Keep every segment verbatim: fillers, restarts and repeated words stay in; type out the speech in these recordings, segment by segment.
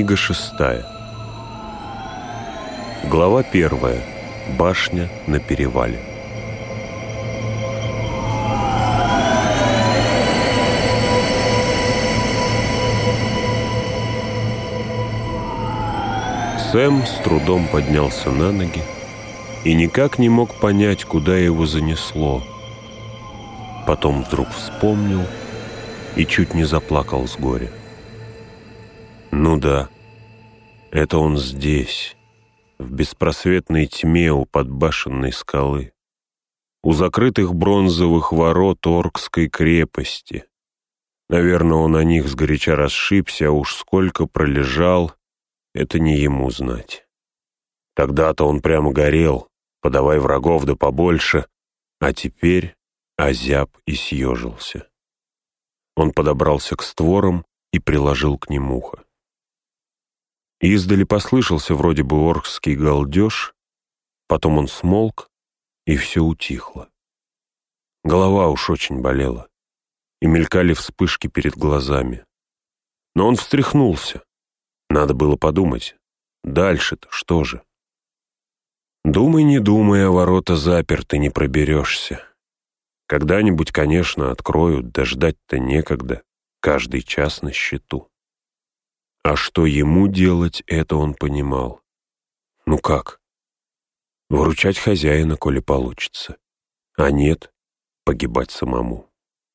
Книга шестая. Глава первая. Башня на перевале. Сэм с трудом поднялся на ноги и никак не мог понять, куда его занесло. Потом вдруг вспомнил и чуть не заплакал с горя. Ну да, это он здесь, в беспросветной тьме у подбашенной скалы, у закрытых бронзовых ворот Оркской крепости. Наверное, он о них сгоряча расшибся, а уж сколько пролежал, это не ему знать. Тогда-то он прямо горел, подавай врагов да побольше, а теперь озяб и съежился. Он подобрался к створам и приложил к ним ухо. Издали послышался вроде бы оркский галдеж, потом он смолк, и все утихло. Голова уж очень болела, и мелькали вспышки перед глазами. Но он встряхнулся. Надо было подумать, дальше-то что же? Думай, не думай, а ворота заперты, не проберешься. Когда-нибудь, конечно, откроют, да ждать-то некогда, каждый час на счету. А что ему делать, это он понимал. Ну как? Выручать хозяина, коли получится. А нет, погибать самому.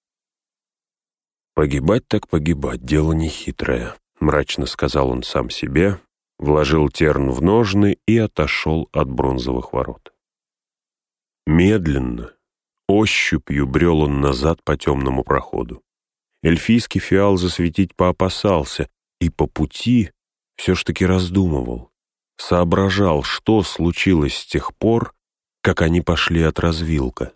Погибать так погибать, дело нехитрое. Мрачно сказал он сам себе, вложил терн в ножны и отошел от бронзовых ворот. Медленно, ощупью брел он назад по темному проходу. Эльфийский фиал засветить поопасался, и по пути все ж таки раздумывал, соображал, что случилось с тех пор, как они пошли от развилка.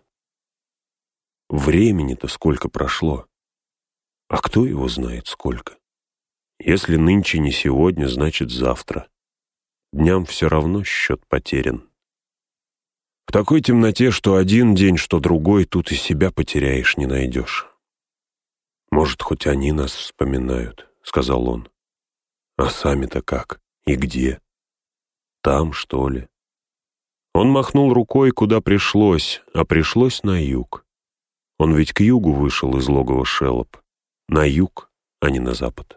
Времени-то сколько прошло, а кто его знает сколько. Если нынче не сегодня, значит завтра. Дням все равно счет потерян. В такой темноте, что один день, что другой, тут и себя потеряешь, не найдешь. «Может, хоть они нас вспоминают», — сказал он. «А сами-то как? И где? Там, что ли?» Он махнул рукой, куда пришлось, а пришлось на юг. Он ведь к югу вышел из логова Шелоп. На юг, а не на запад.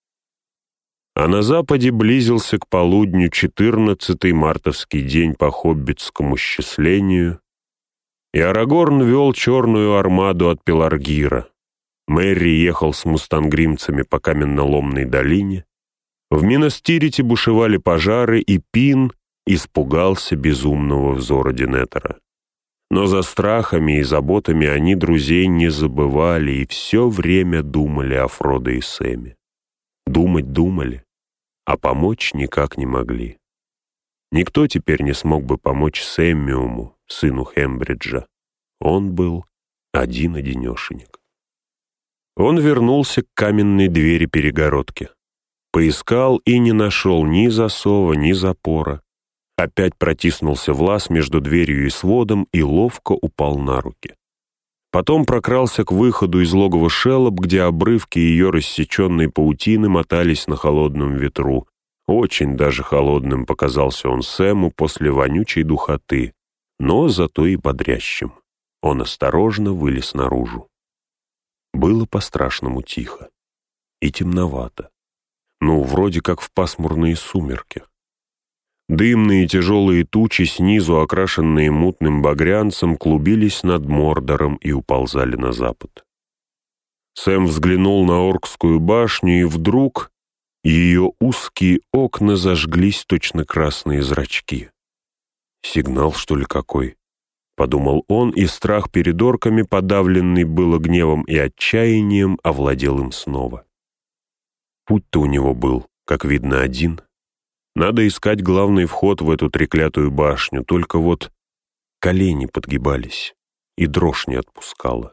А на западе близился к полудню четырнадцатый мартовский день по хоббитскому счислению, и Арагорн вел черную армаду от Пеларгира. Мерри ехал с мустангримцами по каменноломной долине, в Минас-Тирите бушевали пожары, и Пин испугался безумного взора Денетера. Но за страхами и заботами они друзей не забывали и все время думали о Фродо и Сэме. Думать думали, а помочь никак не могли. Никто теперь не смог бы помочь Сэммиуму, сыну Хембриджа. Он был один-одинешенек. Он вернулся к каменной двери перегородки. Поискал и не нашел ни засова, ни запора. Опять протиснулся в лаз между дверью и сводом и ловко упал на руки. Потом прокрался к выходу из логова Шелоп, где обрывки ее рассеченной паутины мотались на холодном ветру. Очень даже холодным показался он Сэму после вонючей духоты, но зато и бодрящим. Он осторожно вылез наружу. Было по-страшному тихо и темновато. Ну, вроде как в пасмурные сумерки. Дымные тяжелые тучи, снизу окрашенные мутным багрянцем, клубились над Мордором и уползали на запад. Сэм взглянул на Оркскую башню, и вдруг ее узкие окна зажглись точно красные зрачки. «Сигнал, что ли, какой?» — подумал он, и страх перед орками, подавленный было гневом и отчаянием, овладел им снова. Путь-то у него был, как видно, один. Надо искать главный вход в эту треклятую башню, только вот колени подгибались, и дрожь не отпускала.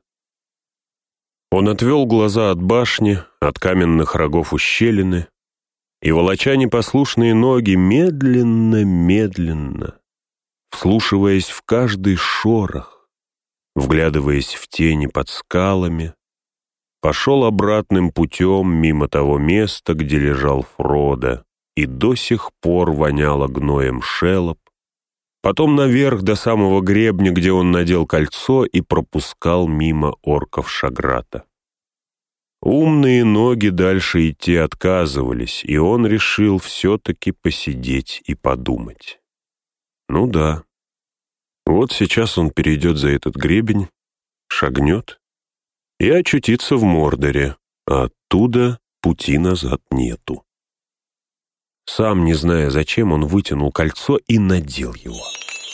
Он отвел глаза от башни, от каменных рогов ущелины, и, волоча непослушные ноги, медленно-медленно, вслушиваясь в каждый шорох, вглядываясь в тени под скалами, пошел обратным путем мимо того места, где лежал Фродо, и до сих пор воняло гноем шелоп, потом наверх до самого гребня, где он надел кольцо и пропускал мимо орков Шаграта. Умные ноги дальше идти отказывались, и он решил все-таки посидеть и подумать. Ну да, вот сейчас он перейдет за этот гребень, шагнет и очутится в Мордоре, а оттуда пути назад нету. Сам не зная зачем, он вытянул кольцо и надел его.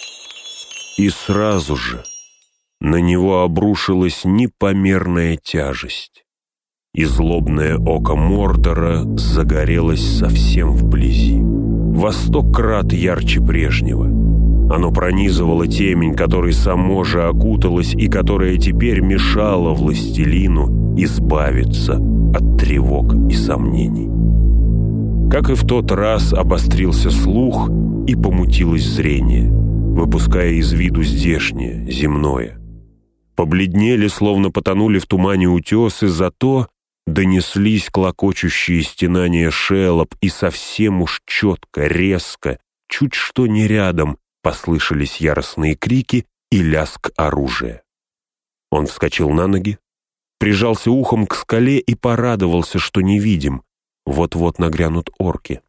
И сразу же на него обрушилась непомерная тяжесть, и злобное око Мордора загорелось совсем вблизи, во сто крат ярче прежнего. Оно пронизывало темень, которой само же окуталось и которая теперь мешала властелину избавиться от тревог и сомнений. Как и в тот раз, обострился слух и помутилось зрение, выпуская из виду здешнее, земное. Побледнели, словно потонули в тумане утесы, зато донеслись клокочущие стенания шелоп, и совсем уж четко, резко, чуть что не рядом, послышались яростные крики и лязг оружия. Он вскочил на ноги, прижался ухом к скале и порадовался, что невидим. Вот-вот нагрянут орки.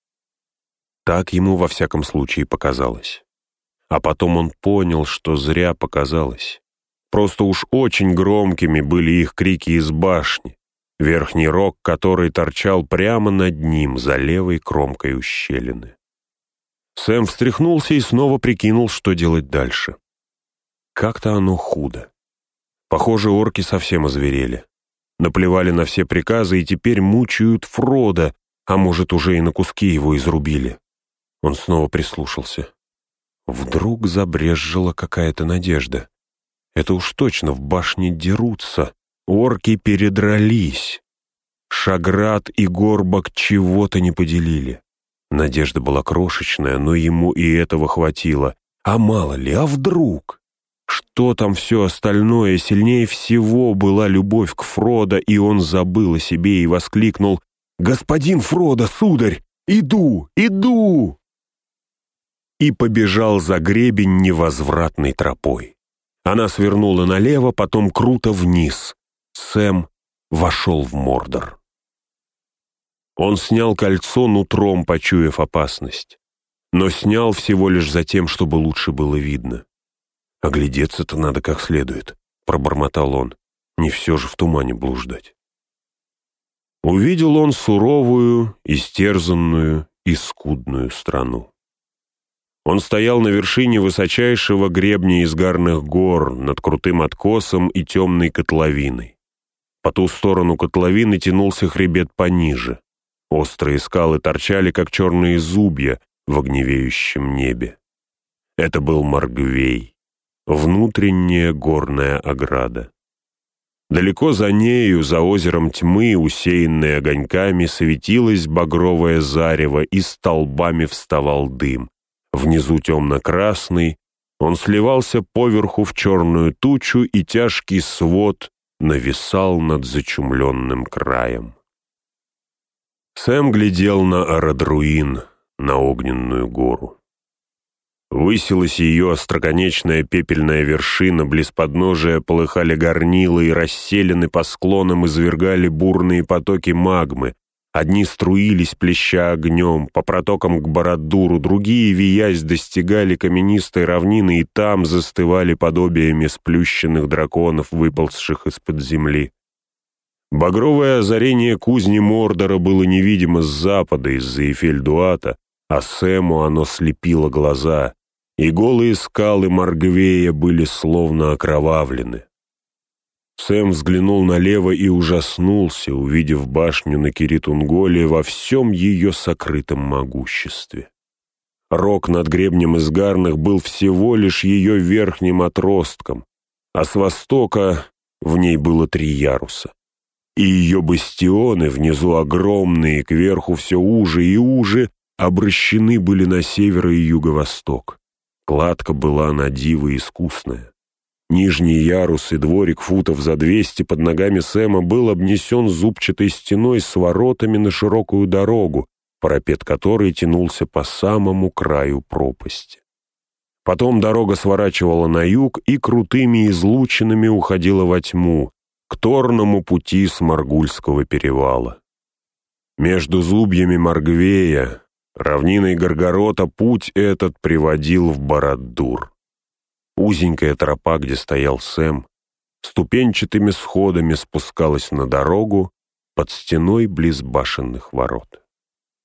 Так ему во всяком случае показалось. А потом он понял, что зря показалось. Просто уж очень громкими были их крики из башни, верхний рог которой торчал прямо над ним, за левой кромкой ущелины. Сэм встряхнулся и снова прикинул, что делать дальше. Как-то оно худо. Похоже, орки совсем озверели. Наплевали на все приказы и теперь мучают Фродо, а может, уже и на куски его изрубили. Он снова прислушался. Вдруг забрезжила какая-то надежда. Это уж точно в башне дерутся. Орки передрались. Шаграт и Горбок чего-то не поделили. Надежда была крошечная, но ему и этого хватило. А мало ли, а вдруг? Что там все остальное? Сильнее всего была любовь к Фродо, и он забыл о себе и воскликнул: «Господин Фродо, сударь, иду, иду!» И побежал за гребень невозвратной тропой. Она свернула налево, потом круто вниз. Сэм вошел в Мордор. Он снял кольцо нутром, почуяв опасность. Но снял всего лишь за тем, чтобы лучше было видно. «Оглядеться-то надо как следует», — пробормотал он. «Не все же в тумане блуждать». Увидел он суровую, истерзанную и скудную страну. Он стоял на вершине высочайшего гребня изгарных гор, над крутым откосом и темной котловиной. По ту сторону котловины тянулся хребет пониже. Острые скалы торчали, как черные зубья в огневеющем небе. Это был Моргвей, внутренняя горная ограда. Далеко за нею, за озером тьмы, усеянной огоньками, светилось багровое зарево, и столбами вставал дым. Внизу темно-красный, он сливался поверху в черную тучу, и тяжкий свод нависал над зачумленным краем. Сэм глядел на Арадруин, на огненную гору. Высилась ее остроконечная пепельная вершина, близ подножия полыхали горнила и расселены по склонам извергали бурные потоки магмы. Одни струились, плеща огнем, по протокам к Барад-дуру, другие, виясь, достигали каменистой равнины и там застывали подобиями сплющенных драконов, выползших из-под земли. Багровое озарение кузни Мордора было невидимо с запада из-за Эйфель-Дуата, а Сэму оно слепило глаза, и голые скалы Моргвея были словно окровавлены. Сэм взглянул налево и ужаснулся, увидев башню на Кирит-Унголе во всем ее сокрытом могуществе. Рог над гребнем изгарных был всего лишь ее верхним отростком, а с востока в ней было три яруса. И ее бастионы, внизу огромные, кверху все уже и уже, обращены были на север и юго-восток. Кладка была на диво искусная. Нижний ярус и дворик футов за двести под ногами Сэма был обнесен зубчатой стеной с воротами на широкую дорогу, парапет которой тянулся по самому краю пропасти. Потом дорога сворачивала на юг и крутыми излучинами уходила во тьму, к торному пути Сморгульского перевала. Между зубьями Моргвея, равниной Горгорота, путь этот приводил в Барад-дур. Узенькая тропа, где стоял Сэм, ступенчатыми сходами спускалась на дорогу под стеной близ башенных ворот.